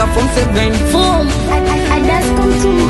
Mr. From 7 Form. I just come to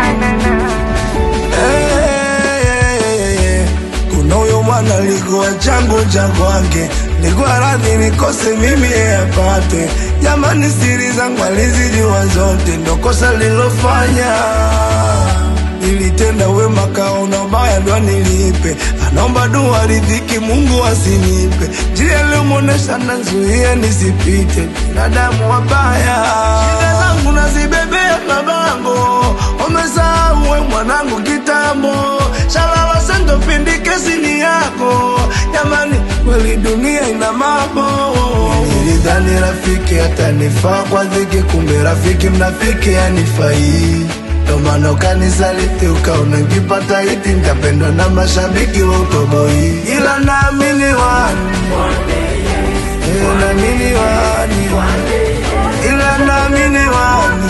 Kuna huyo mwana likuwa changu cha kwake, likuwa radhi nikose mimi apate. Jamani siri zangu alizijua zote, ndo kosa lilofanya. Nilitenda wema kaona ubaya ndo nilipe, anaomba dua ridhiki Mungu asinipe. Njia liyomuonesha nazuia nisipite, binadamu wabaya. Shida zangu nazibebea mabango, umesahau we mwanangu kitambo. Shalala sendo pindi kesi ni yako, jamani kweli dunia ina mambo. Nilidhani rafiki atanifaa kwa dhiki, kumbe rafiki mnafiki anifai. Ndo maana ukanisaliti ukaona nikipata hiti nitapendwa na mashabiki wa utoboi. Ila naamini wani, naamini wani, ila naamini wani,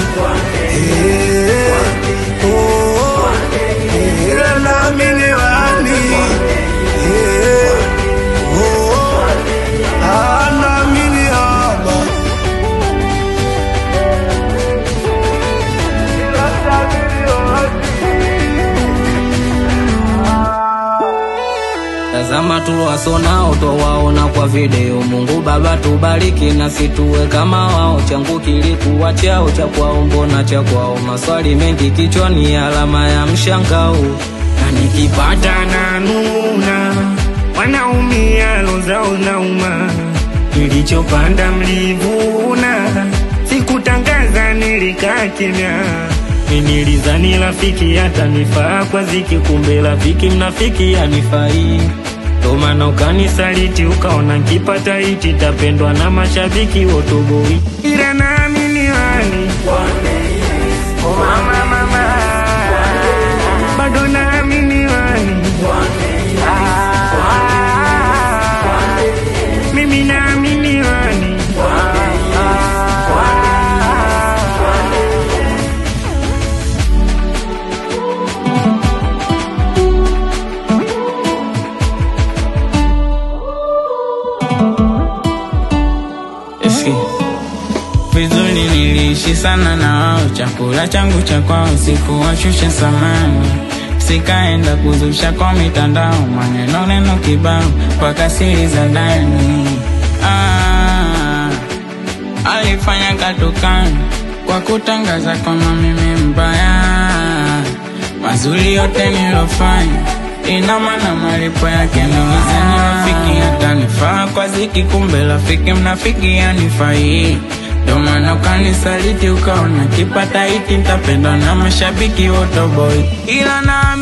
ila naamini wani, naamini haba. Tazama tuliwasonao twawaona kwa video. Mungu Baba tubariki na situwe kama wao. Changu kilikuwa chao, cha kwao mbona cha kwao. Maswali mengi kichwani, alama ya mshangao. Na nikipata na nuna, wanaumia lozao nauma. Nilichopanda mlivuna, sikutangaza nilikaa kimya. Nilizani rafiki atanifaa kwa ziki, kumbe rafiki mnafiki anifai. Ndo maana ukanisaliti ukaona nikipata hiti tapendwa na mashabiki wotoboi. Ila naamini wani, oh mama mama, bado naamini wani, mimi naamini wani. Vizuri niliishi sana na wao, chakula changu cha kwao sikuwashusha samani. Sikaenda kuzusha kwa mitandao, maneno neno kibao mpaka siri za ndani. Alifanya katukani kwa kutangaza kama mimi mbaya. Mazuri yote nilofanya ina maana malipo yake. Nilizani rafiki atanifaa kwa ziki, kumbe rafiki mnafiki anifai. Ndo maana ukanisaliti ukaona kipata hiti nitapendwa na mashabiki wotoboi. Ila na